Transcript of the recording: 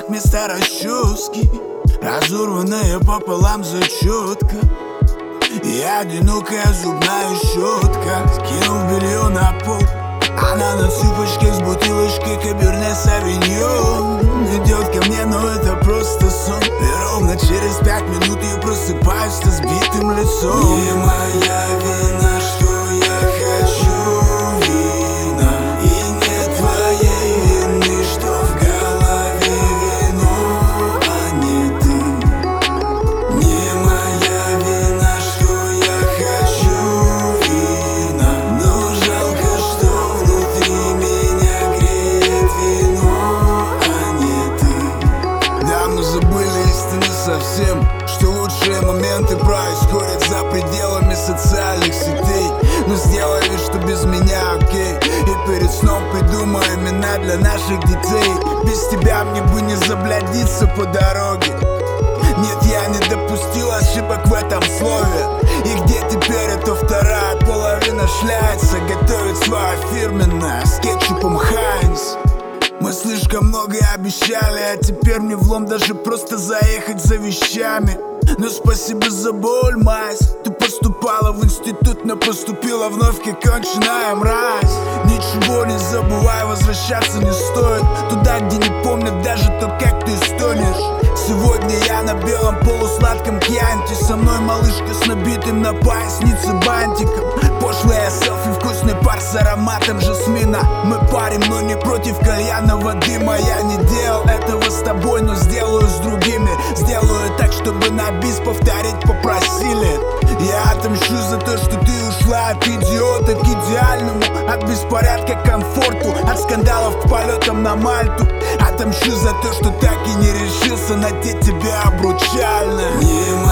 как места расчески, разорванная пополам зачетка и одинокая зубная щетка. Скинув белье на пол, она на цыпочках с бутылочкой Каберне Савиньон идет ко мне, но это просто сон. И ровно через 5 минут я просыпаюсь с сбитым лицом. Не моя вина, что я хочу вина, и нет твоей вины, что в голове вино, а не ты. Не моя вина, что я хочу вина, но жалко, что внутри меня греет вино, а не ты. Да, мы забыли истины совсем, что лучшие моменты происходят за пределами социальных сетей. Но сделай вид, что без меня окей, и перед сном придумай имена для наших детей. Без тебя мне бы не заблудиться по дороге. Нет, я не допустил ошибок в этом слове. И где теперь эта вторая половина шляется, готовит свое фирменное с кетчупом Хайнс. Мы слишком многое обещали, а теперь мне влом даже просто заехать за вещами. Но спасибо за боль, мать. Ты поступала в институт, но поступила вновь как конченая мразь. Ничего не забывай, возвращаться не стоит туда, где не помнят даже то, как ты стонешь. Сегодня я на белом полусладком кьянте, со мной малышка с набитым на пояснице бантиком. Пошлая селфи, вкусный пар с ароматом жасмина. Мы парим, но не против кальянного дыма. Я не делал этого с тобой, но сделаю с другими. Сделаю так, чтобы на бис повторить попросили. Я отомщу за то, что ты ушла от идиота к идеальному, от беспорядка к комфорту, от скандалов к полетам на Мальту. Отомщу за то, что так и не решился надеть тебя обручально.